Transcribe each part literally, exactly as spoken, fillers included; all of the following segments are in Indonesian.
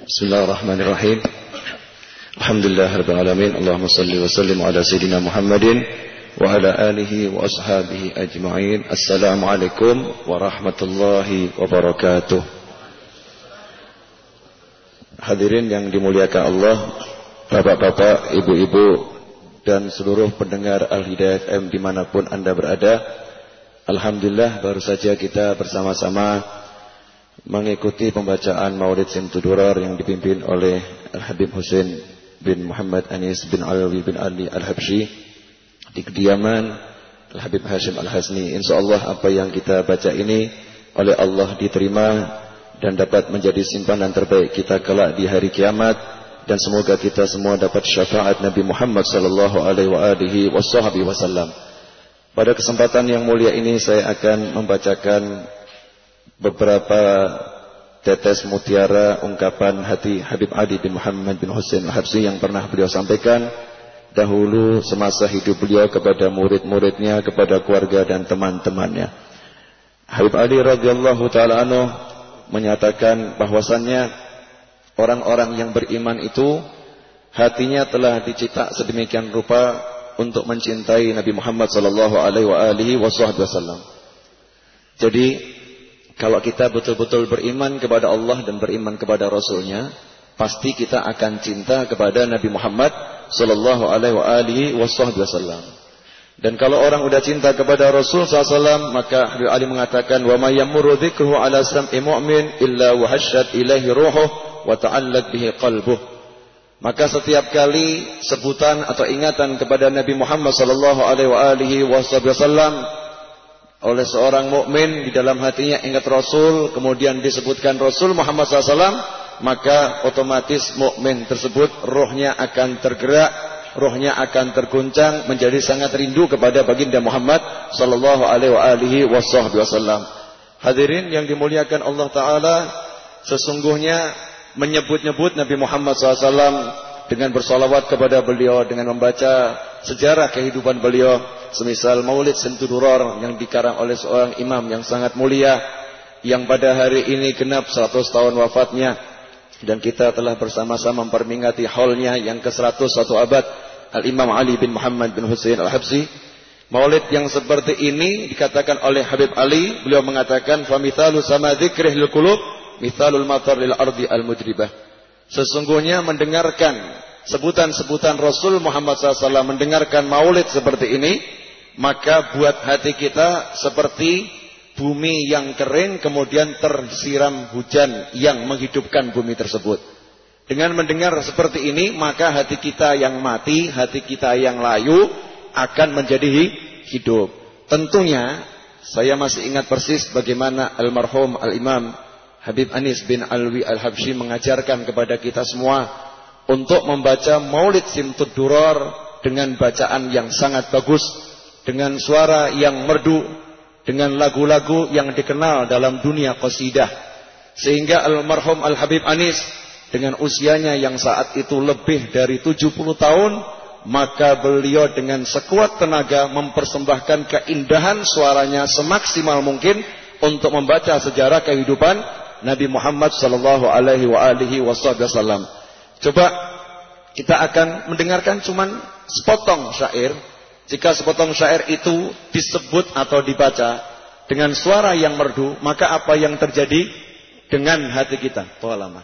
Bismillahirrahmanirrahim. Alhamdulillah rabbil alamin. Allahumma shalli wa sallim ala sayyidina Muhammadin wa ala alihi wa ashabihi ajma'in. Assalamualaikum warahmatullahi wabarakatuh. Hadirin yang dimuliakan Allah, bapak-bapak, ibu-ibu, dan seluruh pendengar Al-Hidayah F M dimanapun Anda berada. Alhamdulillah baru saja kita bersama-sama mengikuti pembacaan Maulid Simtudurar yang dipimpin oleh Al-Habib Husain bin Muhammad Anis bin Alwi bin Ali Al-Habsyi di kediaman Al-Habib Hashim Al-Hasni. InsyaAllah apa yang kita baca ini oleh Allah diterima dan dapat menjadi simpanan terbaik kita kelak di hari kiamat, dan semoga kita semua dapat syafaat Nabi Muhammad sallallahu alaihi wasallam. Pada kesempatan yang mulia ini saya akan membacakan beberapa tetes mutiara ungkapan hati Habib Ali bin Muhammad bin Husain Al-Habsyi yang pernah beliau sampaikan dahulu semasa hidup beliau kepada murid-muridnya, kepada keluarga dan teman-temannya. Habib Ali radhiyallahu ta'ala anhu menyatakan bahwasannya orang-orang yang beriman itu hatinya telah dicetak sedemikian rupa untuk mencintai Nabi Muhammad sallallahu alaihi wasallam. Jadi kalau kita betul-betul beriman kepada Allah dan beriman kepada Rasulnya, pasti kita akan cinta kepada Nabi Muhammad sallallahu alaihi wasallam. Dan kalau orang udah cinta kepada Rasul sallallahu alaihi wasallam, maka Habib Ali mengatakan, wa may yamurru dzikruhu ala sam'i mu'min illa wahasyat ilaihi ruhuh wa ta'allaq bihi qalbuh. Maka setiap kali sebutan atau ingatan kepada Nabi Muhammad sallallahu alaihi wasallam oleh seorang mukmin, di dalam hatinya ingat Rasul, kemudian disebutkan Rasul Muhammad sallallahu alaihi wasallam, maka otomatis mukmin tersebut rohnya akan tergerak, rohnya akan terguncang, menjadi sangat rindu kepada baginda Muhammad sallallahu alaihi wasallam. Hadirin yang dimuliakan Allah Ta'ala, sesungguhnya menyebut-nyebut Nabi Muhammad sallallahu alaihi wasallam dengan bersalawat kepada beliau, dengan membaca sejarah kehidupan beliau, semisal Maulid Simtudurar yang dikarang oleh seorang imam yang sangat mulia, yang pada hari ini genap seratus tahun wafatnya, dan kita telah bersama-sama memperingati haulnya yang ke seratus satu abad, Al-Imam Ali bin Muhammad bin Husain Al-Habsyi. Maulid yang seperti ini dikatakan oleh Habib Ali, beliau mengatakan, famithalu sama dzikrihil qulub mithalul matar lil ardi al-mujribah. Sesungguhnya mendengarkan sebutan-sebutan Rasul Muhammad sallallahu alaihi wasallam, mendengarkan maulid seperti ini, maka buat hati kita seperti bumi yang kering kemudian tersiram hujan yang menghidupkan bumi tersebut. Dengan mendengar seperti ini, maka hati kita yang mati, hati kita yang layu akan menjadi hidup. Tentunya saya masih ingat persis bagaimana almarhum Al-Imam Habib Anis bin Alwi Al-Habsyi mengajarkan kepada kita semua untuk membaca Maulid Simtudurar dengan bacaan yang sangat bagus, dengan suara yang merdu, dengan lagu-lagu yang dikenal dalam dunia qasidah. Sehingga almarhum Al-Habib Anis dengan usianya yang saat itu lebih dari tujuh puluh tahun, maka beliau dengan sekuat tenaga mempersembahkan keindahan suaranya semaksimal mungkin untuk membaca sejarah kehidupan Nabi Muhammad sallallahu alaihi wasallam. Coba kita akan mendengarkan cuman sepotong syair. Jika sepotong syair itu disebut atau dibaca dengan suara yang merdu, maka apa yang terjadi dengan hati kita? Tolama.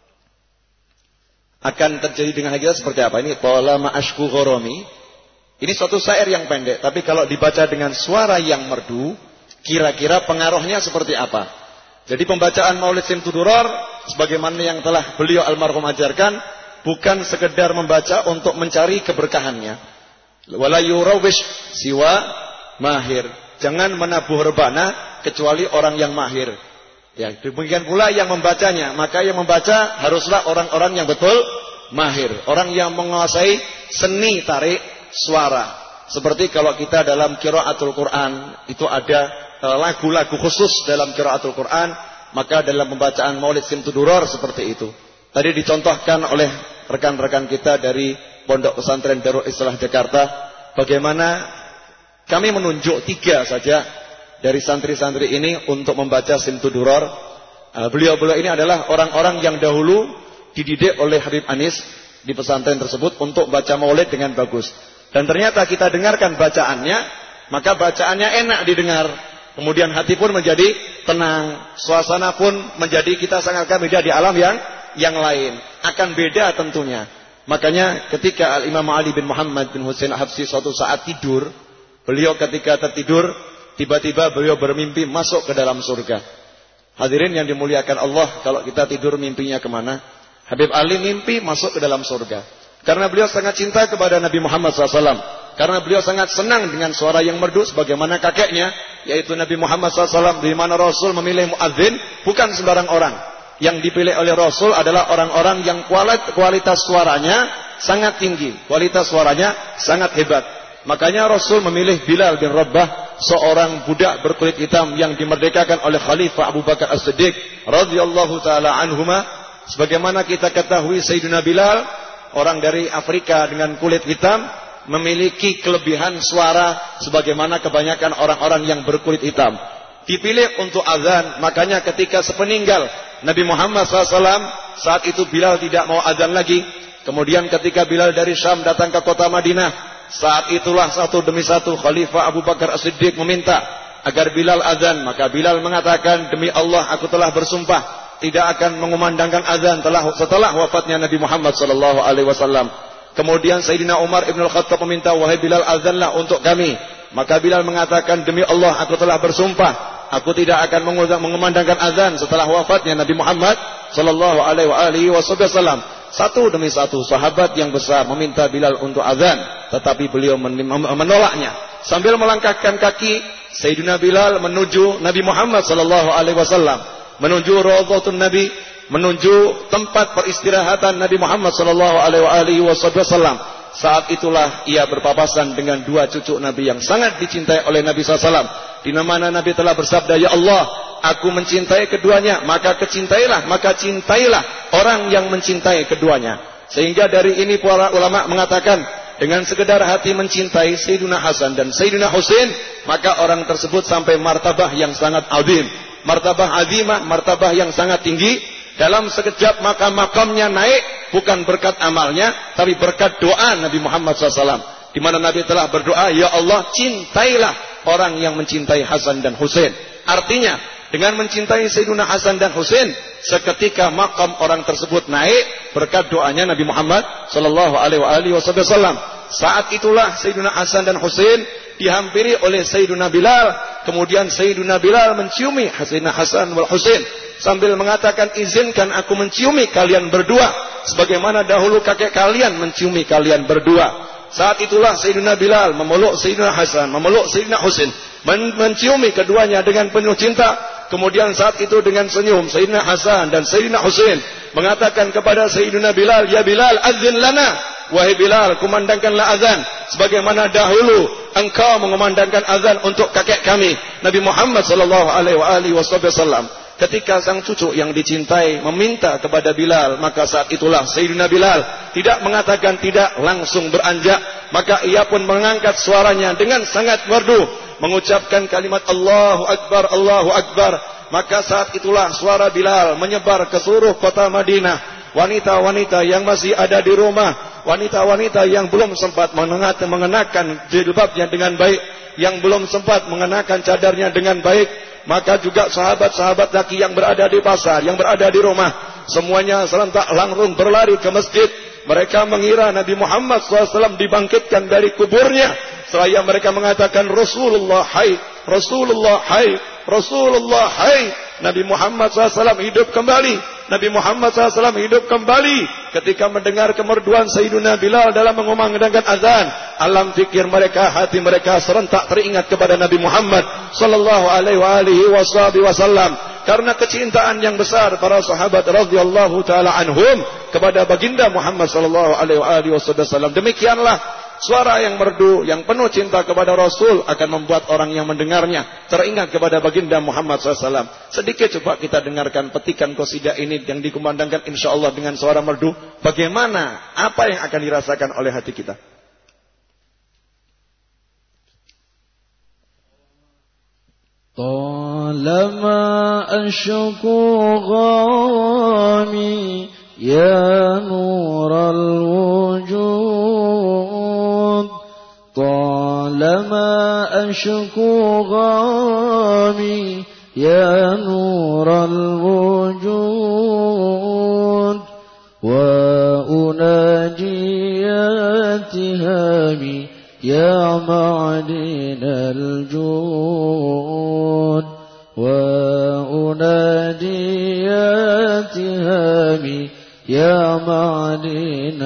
Akan terjadi dengan hati kita seperti apa? Ini tolama ashku ghoromi. Ini suatu syair yang pendek, tapi kalau dibaca dengan suara yang merdu, kira-kira pengaruhnya seperti apa? Jadi pembacaan Maulid Simtudurar sebagaimana yang telah beliau almarhum ajarkan, bukan sekedar membaca untuk mencari keberkahannya. Wala yurawish siwa mahir. Jangan menabuh rebana kecuali orang yang mahir. Ya, demikian pula yang membacanya, maka yang membaca haruslah orang-orang yang betul mahir, orang yang menguasai seni tarik suara. Seperti kalau kita dalam qiraatul Quran itu ada lagu-lagu khusus dalam qiraatul Quran, maka dalam pembacaan Maulid Simtudurar seperti itu. Tadi dicontohkan oleh rekan-rekan kita dari Pondok Pesantren Darul Islah Jakarta, bagaimana kami menunjuk tiga saja dari santri-santri ini untuk membaca Simtudurar. Beliau-beliau ini adalah orang-orang yang dahulu dididik oleh Habib Anis di pesantren tersebut untuk baca maulid dengan bagus. Dan ternyata kita dengarkan bacaannya, maka bacaannya enak didengar. Kemudian hati pun menjadi tenang, suasana pun menjadi kita sangat beda di alam yang yang lain. Akan beda tentunya. Makanya ketika Al-Imam Ali bin Muhammad bin Husain Al-Habsyi suatu saat tidur, beliau ketika tertidur, tiba-tiba beliau bermimpi masuk ke dalam surga. Hadirin yang dimuliakan Allah, kalau kita tidur mimpinya kemana? Habib Ali mimpi masuk ke dalam surga. Karena beliau sangat cinta kepada Nabi Muhammad shallallahu alaihi wasallam. Karena beliau sangat senang dengan suara yang merdu sebagaimana kakeknya, yaitu Nabi Muhammad shallallahu alaihi wasallam, di mana Rasul memilih muadzin bukan sembarang orang. Yang dipilih oleh Rasul adalah orang-orang yang kualitas suaranya sangat tinggi, kualitas suaranya sangat hebat. Makanya Rasul memilih Bilal bin Rabah, seorang budak berkulit hitam yang dimerdekakan oleh Khalifah Abu Bakar As-Siddiq radhiyallahu taala anhuma. Sebagaimana kita ketahui, Sayyidina Bilal, orang dari Afrika dengan kulit hitam, memiliki kelebihan suara sebagaimana kebanyakan orang-orang yang berkulit hitam. Dipilih untuk azan, makanya ketika sepeninggal Nabi Muhammad shallallahu alaihi wasallam, saat itu Bilal tidak mau azan lagi. Kemudian ketika Bilal dari Syam datang ke kota Madinah, saat itulah satu demi satu Khalifah Abu Bakar As-Siddiq meminta agar Bilal azan. Maka Bilal mengatakan, demi Allah aku telah bersumpah tidak akan mengumandangkan azan telah setelah wafatnya Nabi Muhammad sallallahu alaihi wasallam. Kemudian Sayyidina Umar Ibn Al-Khattab meminta, wahai Bilal azanlah untuk kami. Maka Bilal mengatakan, demi Allah aku telah bersumpah aku tidak akan mengumandangkan azan setelah wafatnya Nabi Muhammad sallallahu alaihi wasallam. Satu demi satu sahabat yang besar meminta Bilal untuk azan, tetapi beliau menolaknya. Sambil melangkahkan kaki, Sayyidina Bilal menuju Nabi Muhammad sallallahu alaihi wasallam, menuju Raudhatun Nabi, menuju tempat peristirahatan Nabi Muhammad sallallahu alaihi wasallam. Saat itulah ia berpapasan dengan dua cucu Nabi yang sangat dicintai oleh Nabi sallallahu alaihi wasallam, di mana Nabi telah bersabda, ya Allah, aku mencintai keduanya, maka kecintailah, maka cintailah orang yang mencintai keduanya. Sehingga dari ini para ulama mengatakan, dengan sekedar hati mencintai Sayyidina Hasan dan Sayyidina Husain, maka orang tersebut sampai martabah yang sangat azim, martabah azimah, martabah yang sangat tinggi. Dalam sekejap maka makamnya naik, bukan berkat amalnya, tapi berkat doa Nabi Muhammad shallallahu alaihi wasallam, di mana Nabi telah berdoa, ya Allah, cintailah orang yang mencintai Hasan dan Husain. Artinya, dengan mencintai Sayyidina Hasan dan Husain, seketika makam orang tersebut naik berkat doanya Nabi Muhammad sallallahu alaihi wasallam. Saat itulah Sayyidina Hasan dan Husain dihampiri oleh Sayyidina Bilal. Kemudian Sayyidina Bilal menciumi Sayyidina Hasan wal Husain sambil mengatakan, izinkan aku menciumi kalian berdua sebagaimana dahulu kakek kalian menciumi kalian berdua. Saat itulah Sayyidina Bilal memeluk Sayyidina Hasan, memeluk Sayyidina Husain, men menciumi keduanya dengan penuh cinta. Kemudian saat itu dengan senyum Sayyidina Hasan dan Sayyidina Husain mengatakan kepada Sayyidina Bilal, ya Bilal, adzin lana. Wahai Bilal, kumandangkanlah azan sebagaimana dahulu engkau mengumandangkan azan untuk kakek kami Nabi Muhammad sallallahu alaihi wasallam. Ketika sang cucu yang dicintai meminta kepada Bilal, maka saat itulah Sayyidina Bilal tidak mengatakan tidak, langsung beranjak. Maka ia pun mengangkat suaranya dengan sangat merdu, mengucapkan kalimat Allahu Akbar, Allahu Akbar. Maka saat itulah suara Bilal menyebar ke seluruh kota Madinah. Wanita-wanita yang masih ada di rumah, wanita-wanita yang belum sempat mengenakan jilbabnya dengan baik, yang belum sempat mengenakan cadarnya dengan baik, maka juga sahabat-sahabat laki yang berada di pasar, yang berada di rumah, semuanya serentak langsung berlari ke masjid. Mereka mengira Nabi Muhammad shallallahu alaihi wasallam dibangkitkan dari kuburnya. Seraya mereka mengatakan, Rasulullah hai, Rasulullah hai, Rasulullah hai. Nabi Muhammad shallallahu alaihi wasallam hidup kembali. Nabi Muhammad shallallahu alaihi wasallam hidup kembali ketika mendengar kemerduan Sayyidina Bilal dalam mengumandangkan azan. Alam fikir mereka, hati mereka serentak teringat kepada Nabi Muhammad sallallahu alaihi wasallam. Karena kecintaan yang besar para sahabat radhiyallahu taala anhum kepada baginda Muhammad sallallahu alaihi wasallam. Demikianlah suara yang merdu, yang penuh cinta kepada Rasul akan membuat orang yang mendengarnya teringat kepada baginda Muhammad sallallahu alaihi wasallam. Sedikit coba kita dengarkan petikan qasidah ini yang dikumandangkan insyaallah dengan suara merdu. Bagaimana, apa yang akan dirasakan oleh hati kita? طالما أشكو غرامي يا نور الوجود طالما أشكو غامي يا نور الوجود وأناجي يا تهامي يا معدن الجود وأنادي يا تهامي يا معدن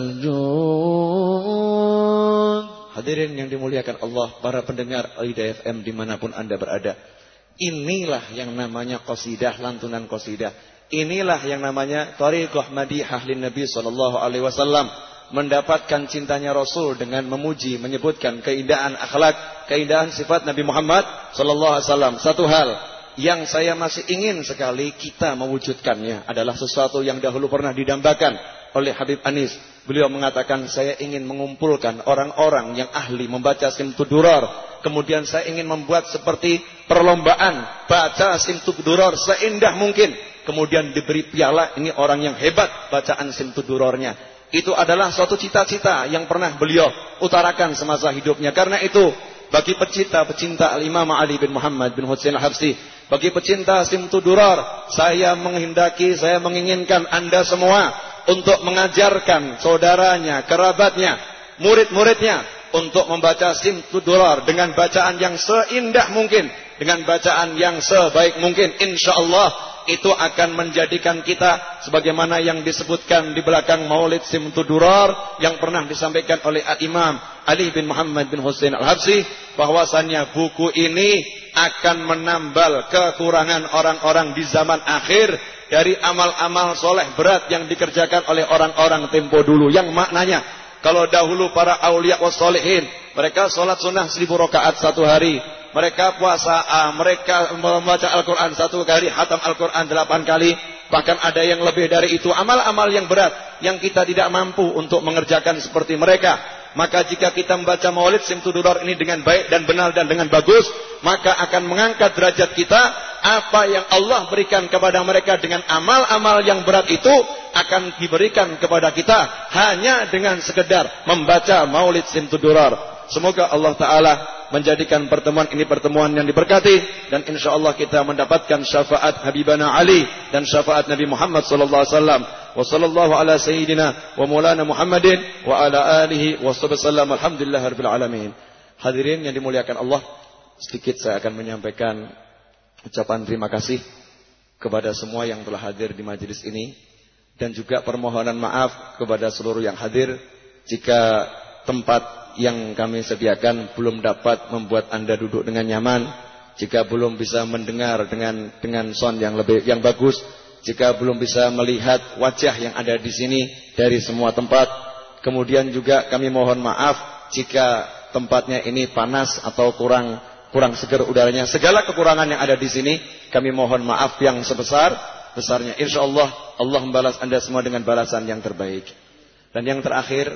الجود. Hadirin yang dimuliakan Allah, para pendengar Al-Hidayah F M dimanapun Anda berada. Inilah yang namanya qasidah, lantunan qasidah. Inilah yang namanya Thariqah Madihah lin Nabi sallallahu alaihi wasallam. Mendapatkan cintanya Rasul dengan memuji, menyebutkan keindahan akhlak, keindahan sifat Nabi Muhammad sallallahu alaihi wasallam. Satu hal yang saya masih ingin sekali kita mewujudkannya adalah sesuatu yang dahulu pernah didambakan oleh Habib Anis. Beliau mengatakan, saya ingin mengumpulkan orang-orang yang ahli membaca Simtud Durar. Kemudian saya ingin membuat seperti perlombaan baca Simtud Durar seindah mungkin. Kemudian diberi piala, ini orang yang hebat bacaan Simtud Durarnya. Itu adalah suatu cita-cita yang pernah beliau utarakan semasa hidupnya. Karena itu, bagi pecinta-pecinta Al-Imam Ali bin Muhammad bin Husain Al-Habsyi, bagi pecinta Simtud Durar, saya menghendaki, saya menginginkan Anda semua untuk mengajarkan saudaranya, kerabatnya, murid-muridnya untuk membaca Simtud Durar dengan bacaan yang seindah mungkin, dengan bacaan yang sebaik mungkin. InsyaAllah itu akan menjadikan kita sebagaimana yang disebutkan di belakang Maulid Simtud Durar yang pernah disampaikan oleh Al-Imam Ali bin Muhammad bin Husain Al-Habsyi, bahwasannya buku ini akan menambal kekurangan orang-orang di zaman akhir dari amal-amal soleh berat yang dikerjakan oleh orang-orang tempo dulu. Yang maknanya, kalau dahulu para awliya was solehin, mereka sholat sunnah seribu rakaat satu hari, mereka puasa, ah, mereka membaca Al-Quran satu kali, hatam Al-Quran delapan kali, bahkan ada yang lebih dari itu. Amal-amal yang berat yang kita tidak mampu untuk mengerjakan seperti mereka. Maka jika kita membaca Maulid Simtud Durar ini dengan baik dan benar dan dengan bagus, maka akan mengangkat derajat kita. Apa yang Allah berikan kepada mereka dengan amal-amal yang berat itu akan diberikan kepada kita hanya dengan sekedar membaca Maulid Simtud Durar. Semoga Allah Ta'ala menjadikan pertemuan ini pertemuan yang diberkati, dan insya Allah kita mendapatkan syafaat Habibana Ali dan syafaat Nabi Muhammad sallallahu alaihi wasallam. Wa sallallahu ala sayyidina wa maulana Muhammadin wa ala alihi wa sahbihi wasallam. Alhamdulillahirabbil alamin. Hadirin yang dimuliakan Allah, sedikit saya akan menyampaikan ucapan terima kasih kepada semua yang telah hadir di majelis ini, dan juga permohonan maaf kepada seluruh yang hadir jika tempat yang kami sediakan belum dapat membuat Anda duduk dengan nyaman, jika belum bisa mendengar dengan dengan sound yang lebih yang bagus, jika belum bisa melihat wajah yang ada di sini dari semua tempat. Kemudian juga kami mohon maaf jika tempatnya ini panas atau kurang kurang segar udaranya. Segala kekurangan yang ada di sini kami mohon maaf yang sebesar besarnya. Insyaallah Allah membalas Anda semua dengan balasan yang terbaik. Dan yang terakhir,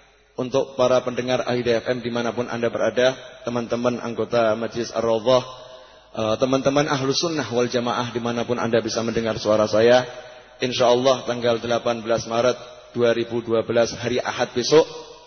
untuk para pendengar Al-Hidayah F M dimanapun Anda berada, teman-teman anggota Majelis Ar-Raudhah, uh, teman-teman Ahlus Sunnah wal Jamaah dimanapun Anda bisa mendengar suara saya, insyaallah tanggal delapan belas Maret dua ribu dua belas hari Ahad besok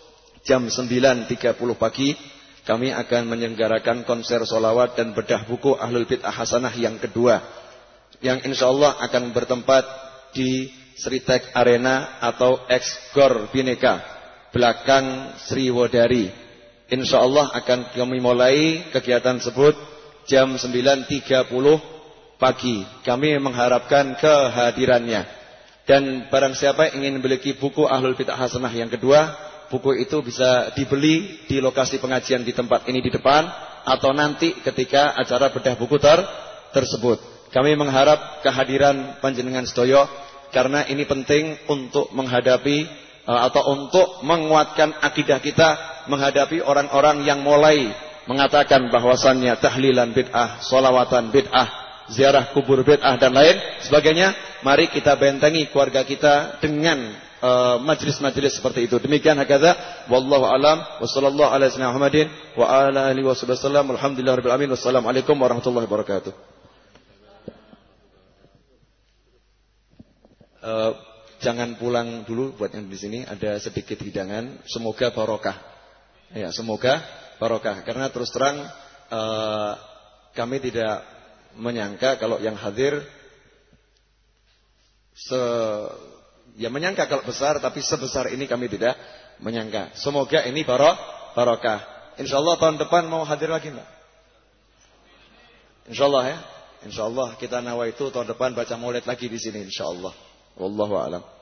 jam sembilan tiga puluh pagi kami akan menyelenggarakan konser solawat dan bedah buku Ahlul Bid'ah Hasanah yang kedua, yang insyaallah akan bertempat di Sritek Arena atau Ex-Gor Bhinneka belakang Sriwodari. InsyaAllah akan kami mulai kegiatan tersebut jam sembilan tiga puluh pagi. Kami mengharapkan kehadirannya. Dan barang siapa yang ingin memiliki buku Ahlul Bid'ah Hasanah yang kedua, buku itu bisa dibeli di lokasi pengajian di tempat ini di depan, atau nanti ketika acara bedah buku ter tersebut. Kami mengharap kehadiran panjenengan sedoyo, karena ini penting untuk menghadapi atau untuk menguatkan akidah kita menghadapi orang-orang yang mulai mengatakan bahwasannya tahlilan bid'ah, sholawatan bid'ah, ziarah kubur bid'ah dan lain sebagainya. Mari kita bentengi keluarga kita dengan majelis-majelis uh, seperti itu. Demikian hakadha, wallahu alam, wa sallallahu ala sayyidina Muhammadin wa ala alihi wasallam. Alhamdulillahirabbil alamin. Wassalamualaikum warahmatullahi wabarakatuh. Uh, jangan pulang dulu buat yang di sini, ada sedikit hidangan, semoga barokah. Ya, semoga barokah karena terus terang uh, kami tidak menyangka kalau yang hadir se ya menyangka kalau besar, tapi sebesar ini kami tidak menyangka. Semoga ini barokah. Insyaallah tahun depan mau hadir lagi enggak? Insyaallah ya. Insyaallah kita nawaitu tahun depan baca maulid lagi di sini insyaallah. Wallahu a'lam.